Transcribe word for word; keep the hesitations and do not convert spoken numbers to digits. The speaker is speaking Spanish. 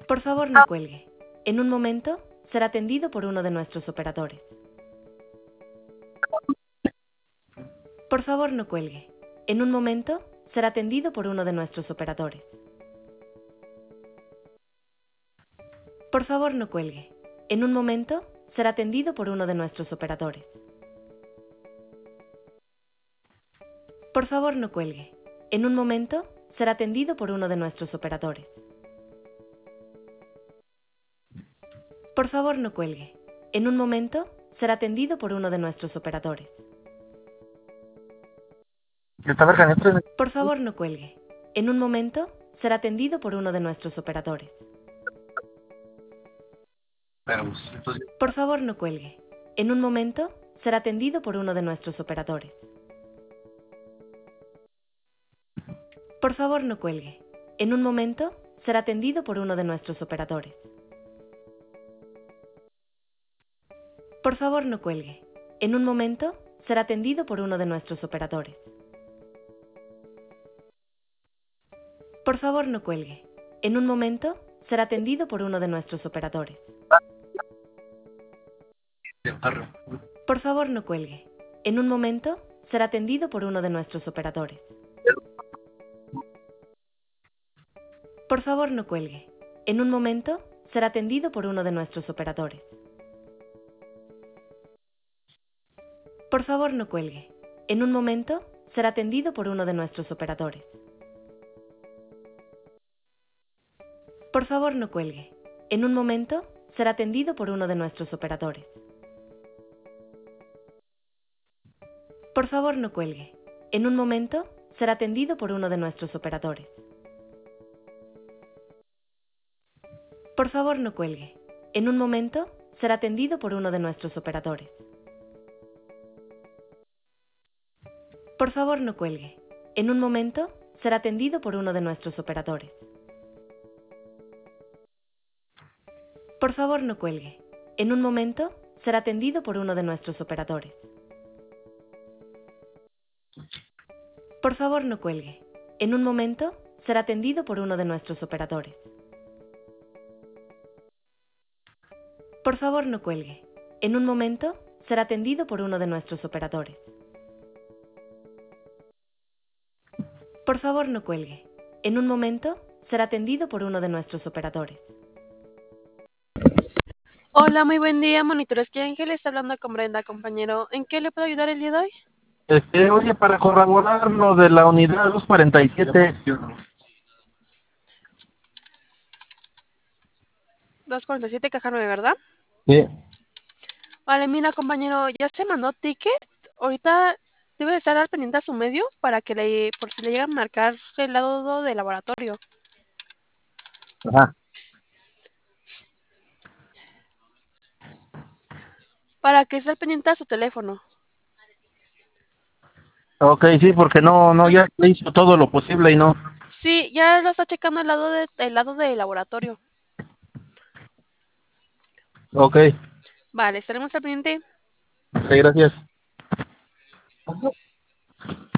Por favor, no cuelgue. En un momento, será atendido por uno de nuestros operadores. Por favor, no cuelgue. En un momento, será atendido por uno de nuestros operadores. Por favor, no cuelgue. En un momento, será atendido por uno de nuestros operadores. Por favor, no cuelgue. En un momento, será atendido por uno de nuestros operadores. Por favor, no cuelgue. En un momento, será atendido por uno de nuestros operadores. Por favor, no cuelgue. En un momento, será atendido por uno de nuestros operadores. Por favor, no cuelgue. En un momento, será atendido por uno de nuestros operadores. Por favor, no cuelgue. En un momento, será atendido por uno de nuestros operadores. Por favor, no cuelgue. En un momento, será atendido por uno de nuestros operadores. Por favor, no cuelgue. En un momento, será atendido por uno de nuestros operadores. Por favor, no cuelgue. En un momento, será atendido por uno de nuestros operadores. Por favor, no cuelgue. En un momento, será atendido por uno de nuestros operadores. Por favor, no cuelgue. En un momento, será atendido por uno de nuestros operadores. Por favor, no cuelgue. En un momento, será atendido por uno de nuestros operadores. Por favor, no cuelgue. En un momento, será atendido por uno de nuestros operadores. Por favor, no cuelgue. En un momento, será atendido por uno de nuestros operadores. Por favor, no cuelgue. En un momento, será atendido por uno de nuestros operadores. Por favor, no cuelgue. En un momento, será atendido por uno de nuestros operadores. Por favor, no cuelgue. En un momento, será atendido por uno de nuestros operadores. Por favor, no cuelgue. En un momento, será atendido por uno de nuestros operadores. Por favor, no cuelgue. En un momento, será atendido por uno de nuestros operadores. Hola, muy buen día, monitores que Ángel está hablando con Brenda, compañero. ¿En qué le puedo ayudar el día de hoy? Este, oye, para corroborar lo de la unidad doscientos cuarenta y siete. doscientos cuarenta y siete, caja nueve, ¿verdad? Sí. Vale, mira, compañero, ya se mandó ticket. Ahorita debe de estar al pendiente a su medio para que le, por si le llega a marcar el lado de laboratorio. Ajá. Para que esté al pendiente a su teléfono. Ok, sí, porque no, no, ya hizo todo lo posible y no. Sí, ya lo está checando el lado de, el lado de laboratorio. Ok, Vale, estaremos al pendiente. ok, gracias.